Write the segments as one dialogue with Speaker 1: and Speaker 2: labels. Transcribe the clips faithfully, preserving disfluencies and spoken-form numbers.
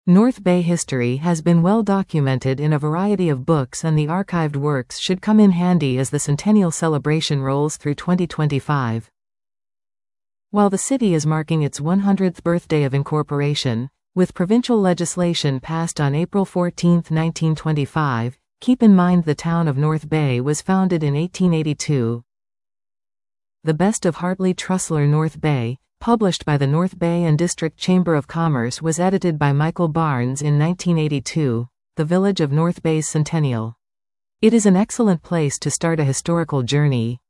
Speaker 1: North Bay history has been well documented in a variety of books, and the archived works should come in handy as the centennial celebration rolls through twenty twenty-five. While the city is marking its one hundredth birthday of incorporation, with provincial legislation passed on April fourteenth nineteen twenty-five, keep in mind the town of North Bay was founded in eighteen eighty-two. The Best of Hartley Trussler North Bay, published by the North Bay and District Chamber of Commerce, was edited by Michael Barnes in nineteen eighty-two, the village of North Bay's centennial. It is an excellent place to start a historical journey.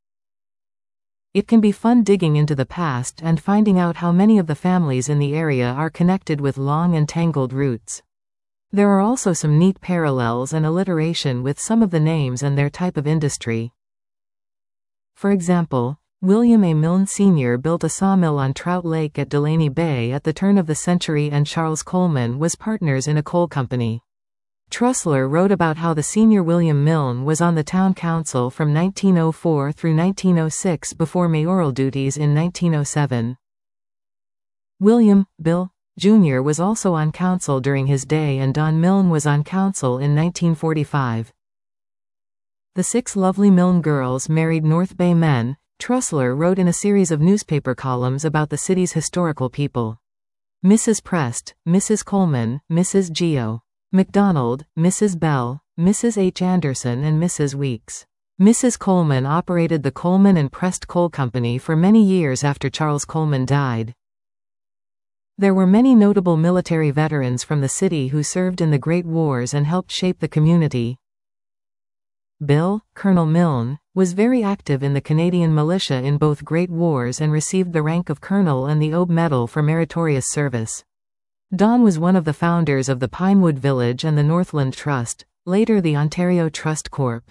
Speaker 1: It can be fun digging into the past and finding out how many of the families in the area are connected with long and tangled roots. There are also some neat parallels and alliteration with some of the names and their type of industry. For example, William A. Milne Senior built a sawmill on Trout Lake at Delaney Bay at the turn of the century, and Charles Coleman was partners in a coal company. Trussler wrote about how the senior William Milne was on the town council from nineteen oh four through nineteen oh six before mayoral duties in nineteen oh seven. William, Bill, Junior was also on council during his day, and Don Milne was on council in nineteen forty-five. The six lovely Milne girls married North Bay men, Trussler wrote in a series of newspaper columns about the city's historical people. Missus Prest, Missus Coleman, Missus Geo. McDonald, Missus Bell, Missus H. Anderson and Missus Weeks. Missus Coleman operated the Coleman and Prest Coal Company for many years after Charles Coleman died. There were many notable military veterans from the city who served in the Great Wars and helped shape the community. Bill, Colonel Milne, was very active in the Canadian militia in both Great Wars and received the rank of colonel and the Aube Medal for meritorious service. Don was one of the founders of the Pinewood Village and the Northland Trust, later the Ontario Trust Corp.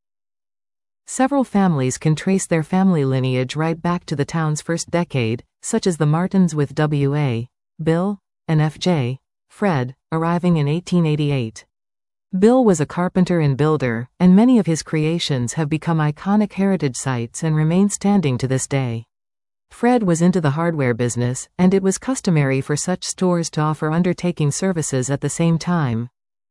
Speaker 1: Several families can trace their family lineage right back to the town's first decade, such as the Martins with W A, Bill, and F J, Fred, arriving in eighteen eighty-eight. Bill was a carpenter and builder, and many of his creations have become iconic heritage sites and remain standing to this day. Fred was into the hardware business, and it was customary for such stores to offer undertaking services at the same time.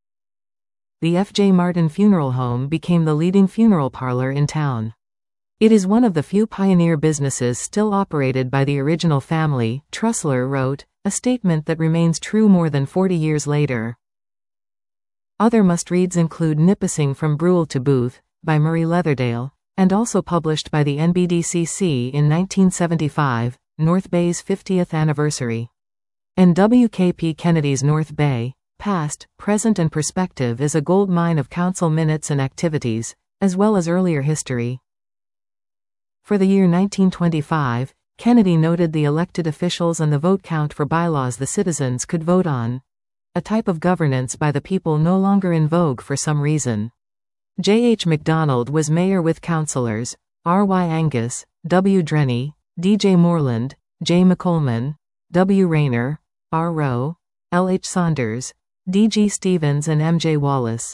Speaker 1: The F J Martin Funeral Home became the leading funeral parlor in town. It is one of the few pioneer businesses still operated by the original family, Trussler wrote, a statement that remains true more than forty years later. Other must-reads include Nipissing from Brule to Booth, by Murray Leatherdale, and also published by the N B D C C in nineteen seventy-five, North Bay's fiftieth anniversary. And W K P Kennedy's North Bay, Past, Present and Perspective is a gold mine of council minutes and activities, as well as earlier history. For the year nineteen twenty-five, Kennedy noted the elected officials and the vote count for bylaws the citizens could vote on. A type of governance by the people no longer in vogue for some reason. J H MacDonald was mayor with councillors, R Y Angus, W Drenny, D J Moreland, J McColman, W Rayner, R Rowe, L H Saunders, D G Stevens and M J Wallace.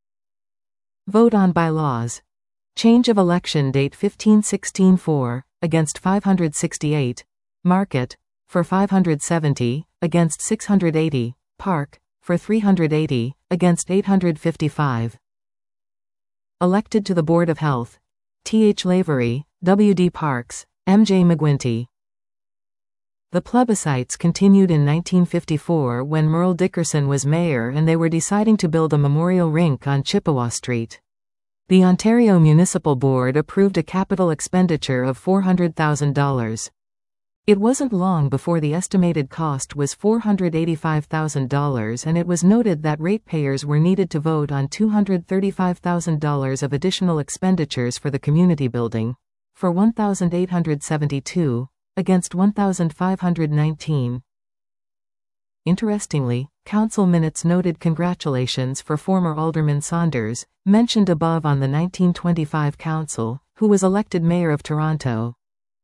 Speaker 1: Vote on bylaws. Change of election date fifteen sixteen four, against five hundred sixty-eight, Market, for five hundred seventy, against six hundred eighty, Park, for three hundred eighty, against eight hundred fifty-five. Elected to the Board of Health. T H Lavery, W D Parks, M J McGuinty. The plebiscites continued in nineteen fifty-four when Merle Dickerson was mayor and they were deciding to build a memorial rink on Chippewa Street. The Ontario Municipal Board approved a capital expenditure of four hundred thousand dollars. It wasn't long before the estimated cost was four hundred eighty-five thousand dollars, and it was noted that ratepayers were needed to vote on two hundred thirty-five thousand dollars of additional expenditures for the community building, for one thousand eight hundred seventy-two, against one thousand five hundred nineteen. Interestingly, council minutes noted congratulations for former Alderman Saunders, mentioned above on the nineteen twenty-five council, who was elected mayor of Toronto.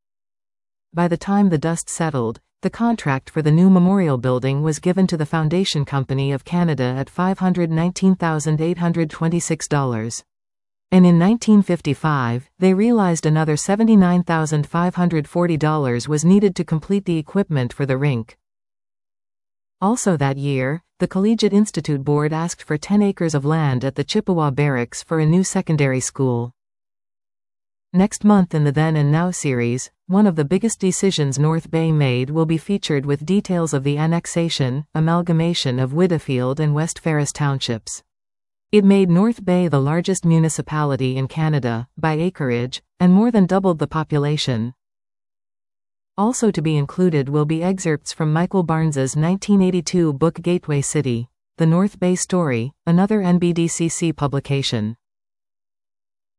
Speaker 1: By the time the dust settled, the contract for the new memorial building was given to the Foundation Company of Canada at five hundred nineteen thousand eight hundred twenty-six dollars. And in nineteen fifty-five, they realized another seventy-nine thousand five hundred forty dollars was needed to complete the equipment for the rink. Also that year, the Collegiate Institute Board asked for ten acres of land at the Chippewa Barracks for a new secondary school. Next month in the Then and Now series, one of the biggest decisions North Bay made will be featured with details of the annexation, amalgamation of Whitfield and West Ferris townships. It made North Bay the largest municipality in Canada, by acreage, and more than doubled the population. Also to be included will be excerpts from Michael Barnes's nineteen eighty-two book Gateway City: The North Bay Story, another N B D C C publication.